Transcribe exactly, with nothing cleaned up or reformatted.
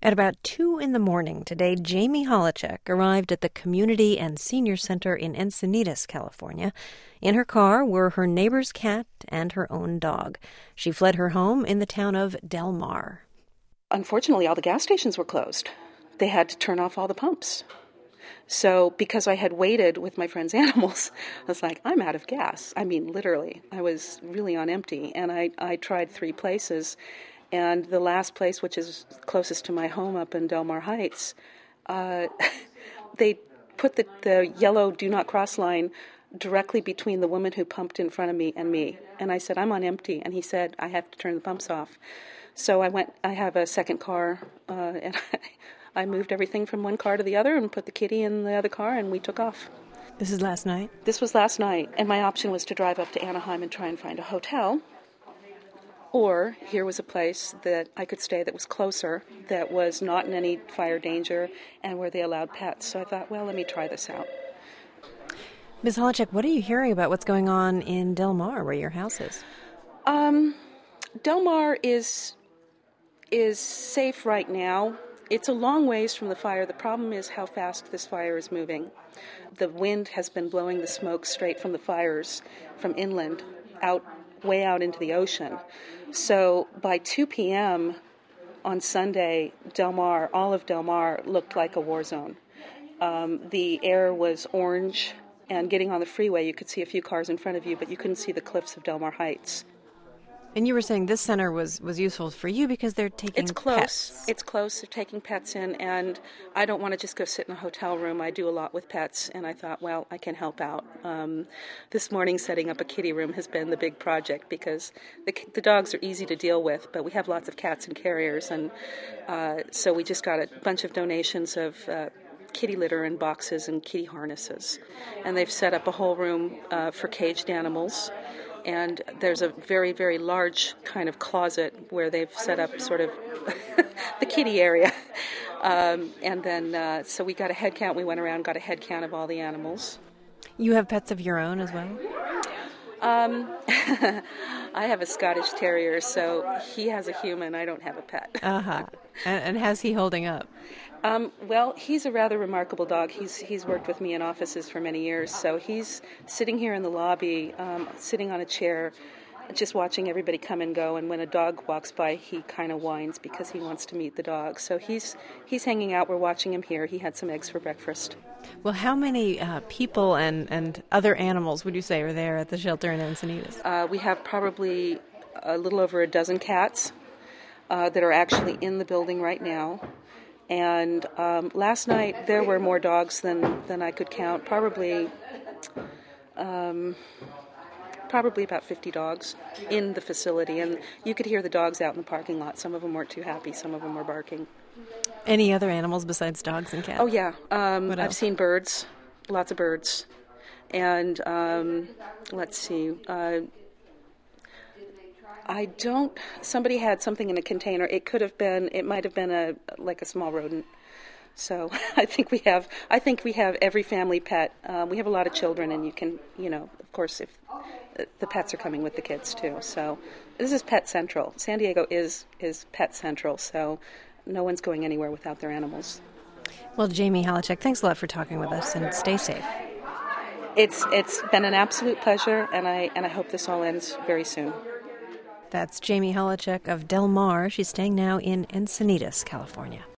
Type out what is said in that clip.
At about two in the morning today, Jamie Holacek arrived at the Community and Senior Center in Encinitas, California. In her car were her neighbor's cat and her own dog. She fled her home in the town of Del Mar. Unfortunately, all the gas stations were closed. They had to turn off all the pumps. So because I had waited with my friend's animals, I was like, I'm out of gas. I mean, literally. I was really on empty. And I, I tried three places. And the last place, which is closest to my home up in Del Mar Heights, uh, they put the, the yellow do not cross line directly between the woman who pumped in front of me and me. And I said, I'm on empty. And he said, I have to turn the pumps off. So I went, I have a second car, uh, and I, I moved everything from one car to the other and put the kitty in the other car, and we took off. This is last night? This was last night. And my option was to drive up to Anaheim and try and find a hotel. Or here was a place that I could stay that was closer, that was not in any fire danger, and where they allowed pets. So I thought, well, let me try this out. Miz Holacek, what are you hearing about what's going on in Del Mar, where your house is? Um, Del Mar is is safe right now. It's a long ways from the fire. The problem is how fast this fire is moving. The wind has been blowing the smoke straight from the fires from inland out, way out into the ocean. So by two p.m. on Sunday, Del Mar, all of Del Mar looked like a war zone. Um, the air was orange, and getting on the freeway, you could see a few cars in front of you, but you couldn't see the cliffs of Del Mar Heights. And you were saying this center was, was useful for you because they're taking It's close. pets. It's close. They're taking pets in, and I don't want to just go sit in a hotel room. I do a lot with pets, and I thought, well, I can help out. Um, this morning, setting up a kitty room has been the big project because the, the dogs are easy to deal with, but we have lots of cats and carriers, and uh, so we just got a bunch of donations of uh, kitty litter and boxes and kitty harnesses, and they've set up a whole room uh, for caged animals. And there's a very, very large kind of closet where they've set up sort of the kitty area. Um, and then, uh, so we got a head count. We went around, got a head count of all the animals. You have pets of your own as well? Um, I have a Scottish Terrier, so he has a human. I don't have a pet. Uh-huh. And, and how's he holding up? Um, well, he's a rather remarkable dog. He's he's worked with me in offices for many years. So he's sitting here in the lobby, um, sitting on a chair, just watching everybody come and go. And when a dog walks by, he kind of whines because he wants to meet the dog. So he's he's hanging out. We're watching him here. He had some eggs for breakfast. Well, how many uh, people and, and other animals would you say are there at the shelter in Encinitas? Uh, we have probably a little over a dozen cats uh, that are actually in the building right now. And um, last night there were more dogs than, than I could count. Probably, um, probably about fifty dogs in the facility, and you could hear the dogs out in the parking lot. Some of them weren't too happy. Some of them were barking. Any other animals besides dogs and cats? Oh yeah, um, What I've else? seen birds, lots of birds, and um, let's see. Uh, I don't. Somebody had something in a container. It could have been. It might have been a like a small rodent. So I think we have. I think we have every family pet. Um, we have a lot of children, and you can, you know, of course, if the pets are coming with the kids too. So this is Pet Central. San Diego is is Pet Central. So no one's going anywhere without their animals. Well, Jamie Holacek, thanks a lot for talking with us, and stay safe. It's it's been an absolute pleasure, and I and I hope this all ends very soon. That's Jamie Holacek of Del Mar. She's staying now in Encinitas, California.